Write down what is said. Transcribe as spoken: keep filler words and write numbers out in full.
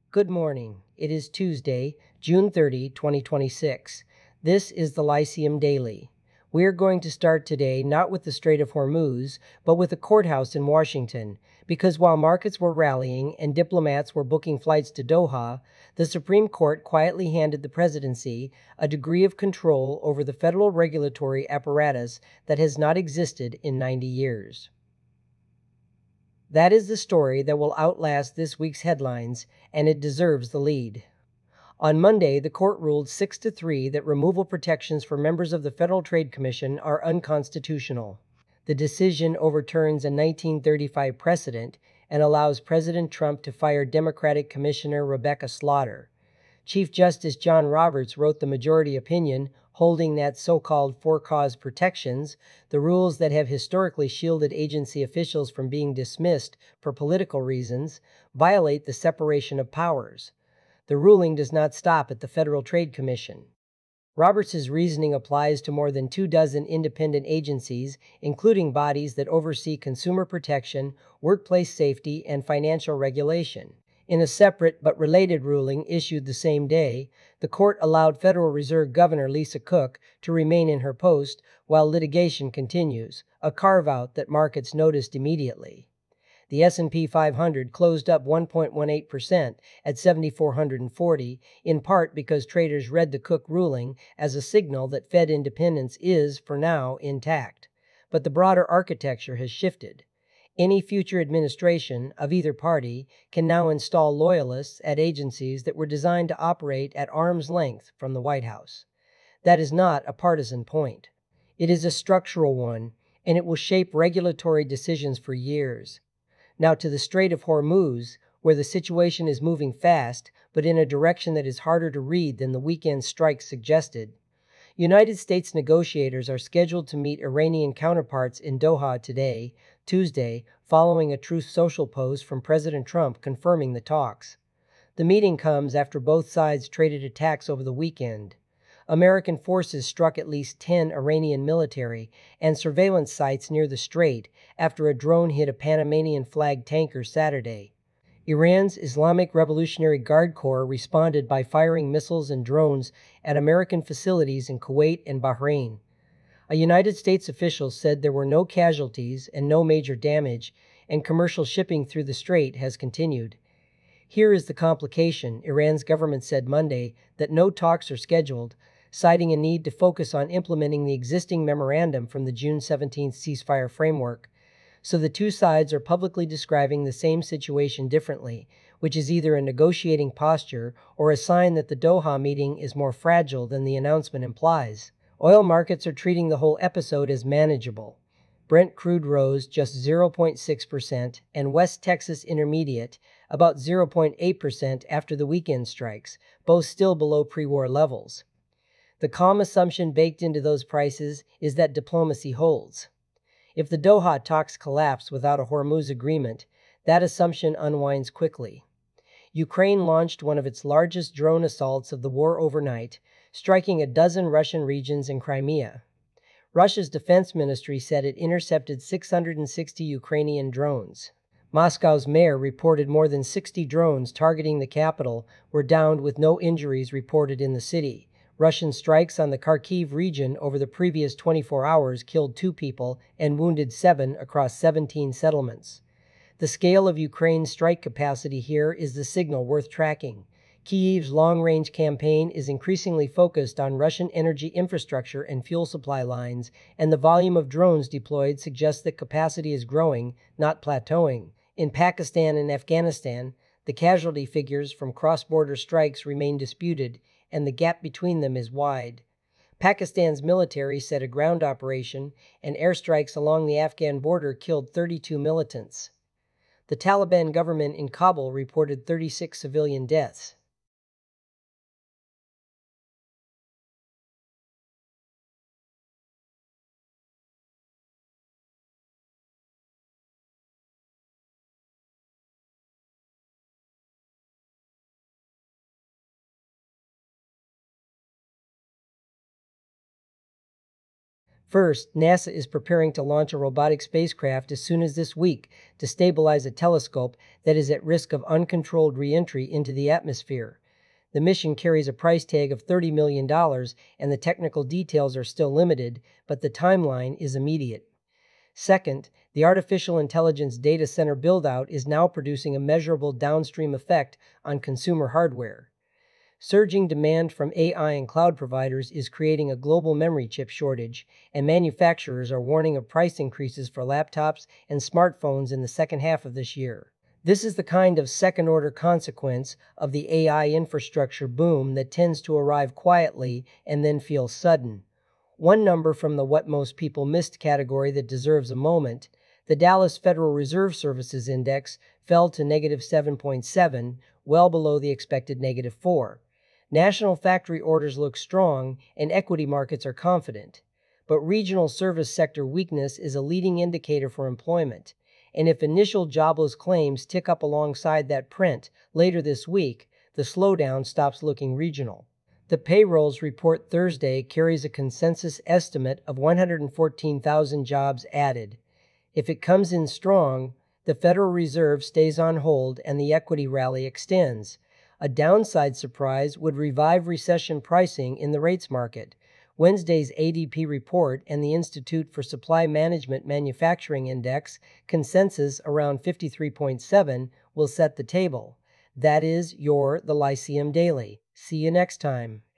Good morning. It is Tuesday, June thirtieth, twenty twenty-six. This is the Lyceum Daily. We are going to start today not with the Strait of Hormuz, but with the courthouse in Washington, because while markets were rallying and diplomats were booking flights to Doha, the Supreme Court quietly handed the presidency a degree of control over the federal regulatory apparatus that has not existed in ninety years. That is the story that will outlast this week's headlines, and it deserves the lead. On Monday, the court ruled six to three that removal protections for members of the Federal Trade Commission are unconstitutional. The decision overturns a nineteen thirty-five precedent and allows President Trump to fire Democratic Commissioner Rebecca Slaughter. Chief Justice John Roberts wrote the majority opinion, holding that so-called for-cause protections, the rules that have historically shielded agency officials from being dismissed for political reasons, violate the separation of powers. The ruling does not stop at the Federal Trade Commission. Roberts' reasoning applies to more than two dozen independent agencies, including bodies that oversee consumer protection, workplace safety, and financial regulation. In a separate but related ruling issued the same day, the court allowed Federal Reserve Governor Lisa Cook to remain in her post while litigation continues, a carve-out that markets noticed immediately. The S and P five hundred closed up one point one eight percent at seven thousand four hundred forty, in part because traders read the Cook ruling as a signal that Fed independence is, for now, intact. But the broader architecture has shifted. Any future administration of either party can now install loyalists at agencies that were designed to operate at arm's length from the White House. That is not a partisan point. It is a structural one, and it will shape regulatory decisions for years. Now to the Strait of Hormuz, where the situation is moving fast, but in a direction that is harder to read than the weekend strike suggested. United States negotiators are scheduled to meet Iranian counterparts in Doha today, Tuesday, following a Truth Social post from President Trump confirming the talks. The meeting comes after both sides traded attacks over the weekend. American forces struck at least ten Iranian military and surveillance sites near the strait after a drone hit a Panamanian-flagged tanker Saturday. Iran's Islamic Revolutionary Guard Corps responded by firing missiles and drones at American facilities in Kuwait and Bahrain. A United States official said there were no casualties and no major damage, and commercial shipping through the strait has continued. Here is the complication. Iran's government said Monday that no talks are scheduled, citing a need to focus on implementing the existing memorandum from the June seventeenth ceasefire framework. So the two sides are publicly describing the same situation differently, which is either a negotiating posture or a sign that the Doha meeting is more fragile than the announcement implies. Oil markets are treating the whole episode as manageable. Brent crude rose just zero point six percent, and West Texas Intermediate about zero point eight percent after the weekend strikes, both still below pre-war levels. The calm assumption baked into those prices is that diplomacy holds. If the Doha talks collapse without a Hormuz agreement, that assumption unwinds quickly. Ukraine launched one of its largest drone assaults of the war overnight, striking a dozen Russian regions in Crimea. Russia's defense ministry said it intercepted six hundred sixty Ukrainian drones. Moscow's mayor reported more than sixty drones targeting the capital were downed with no injuries reported in the city. Russian strikes on the Kharkiv region over the previous twenty-four hours killed two people and wounded seven across seventeen settlements. The scale of Ukraine's strike capacity here is the signal worth tracking. Kyiv's long-range campaign is increasingly focused on Russian energy infrastructure and fuel supply lines, and the volume of drones deployed suggests that capacity is growing, not plateauing. In Pakistan and Afghanistan, the casualty figures from cross-border strikes remain disputed, and the gap between them is wide. Pakistan's military said a ground operation and airstrikes along the Afghan border killed thirty-two militants. The Taliban government in Kabul reported thirty-six civilian deaths. First, NASA is preparing to launch a robotic spacecraft as soon as this week to stabilize a telescope that is at risk of uncontrolled re-entry into the atmosphere. The mission carries a price tag of thirty million dollars, and the technical details are still limited, but the timeline is immediate. Second, the artificial intelligence data center build-out is now producing a measurable downstream effect on consumer hardware. Surging demand from A I and cloud providers is creating a global memory chip shortage, and manufacturers are warning of price increases for laptops and smartphones in the second half of this year. This is the kind of second-order consequence of the A I infrastructure boom that tends to arrive quietly and then feel sudden. One number from the what most people missed category that deserves a moment: the Dallas Federal Reserve Services Index fell to negative seven point seven, well below the expected negative four. National factory orders look strong, and equity markets are confident. But regional service sector weakness is a leading indicator for employment, and if initial jobless claims tick up alongside that print later this week, the slowdown stops looking regional. The payrolls report Thursday carries a consensus estimate of one hundred fourteen thousand jobs added. If it comes in strong, the Federal Reserve stays on hold and the equity rally extends. A downside surprise would revive recession pricing in the rates market. Wednesday's A D P report and the Institute for Supply Management Manufacturing Index consensus around fifty-three point seven will set the table. That is your The Lyceum Daily. See you next time.